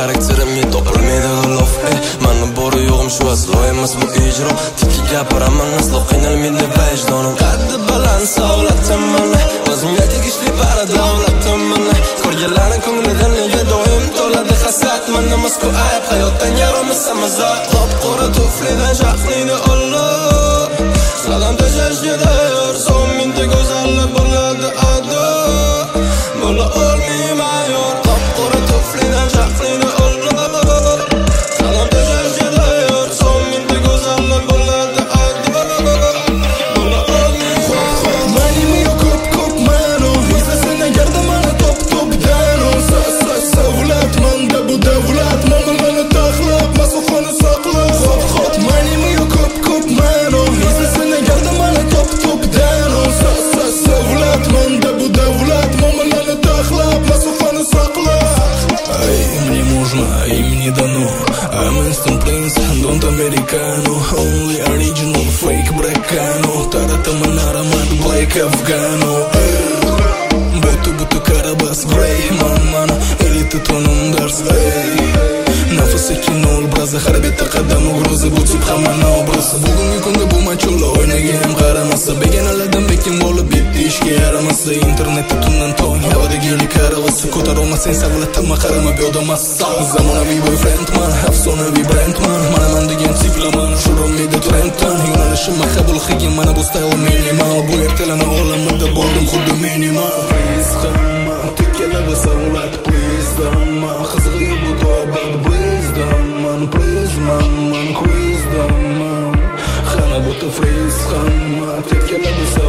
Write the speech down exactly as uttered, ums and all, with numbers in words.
xarakterimga topilmaydi g'ilof. Mani bori yo'g'im shu aslo emas bu ijro. Tikki gapiraman aslo qiynalmaydi vijdonim. Qaddi baland savlatim mana, o'zimga tegishli baradavlatim mana. Ko'rganlarning ko'nglidan nega doim to'ladi hasad. Mana mazkur ayb hayotdan yaramasa mazaq. Qop-qora tuflidan shaqlaydi Alloh. Salam tashashga tayyor, son mingta go'zallik bo'ladi ado. Bo'la olmayman yor, qop-qora tuflidan shaqlaydi Alloh. Salam tashashga tayyor, son mingta go'zallik bo'ladi ado. Bo'la olmayman. Manimi yo'q ko'p-ko'p mano, izlasang agarda mana top-top dano. Savlatman da bu davlat, mamlakatni taxlab, masofani saqlab. Hot manimi yo'q ko'p-ko'p mano, izlasang agarda mana top-top dano. Savlatman da bu davlat, mamlakatni taxlab, masofani saqlab. Ай, мне можно, ай, мне дано. I'm instant prince, don't americano. Only original, fake бракано. Таратаман аромат, black афгано. Буты-буты карабас, грей, ман-мана. Элиты тоном дарс, эй. Nafasi kinol, braza harbiyatda qadam ugroza. Bu tip hamma obraz. Bugungi kunda bu machula o'ynaga ham qaramasa. Begonalardan bekin bo'lib bitti ishga yaramasa. Internetda tundan tong havadagi karavasi. Ko'tarolmasang savlatma qarama beodamassan. Zamonaviy boyfriendman, afsonaviy brendman. Mana men degan tiplaman, shurumida trenddan. Yo'nalishim qabul qilgan mana bu style minimal. Bu ertalana olamida bo'ldim xuddi minimal. Please hamma tikkalaba savlat, please hamma qizig'i bu to'bat. Please man, please man, man, please man. Xana bu freeze hamma tikkalaba